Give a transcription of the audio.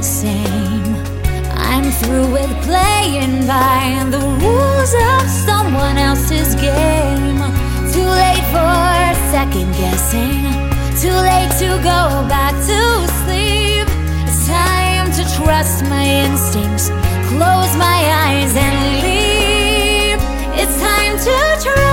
same. I'm through with playing by the rules of someone else's game. Too late for second guessing, too late to go back to sleep. It's time to trust my instincts, close my eyes and leave. It's time to try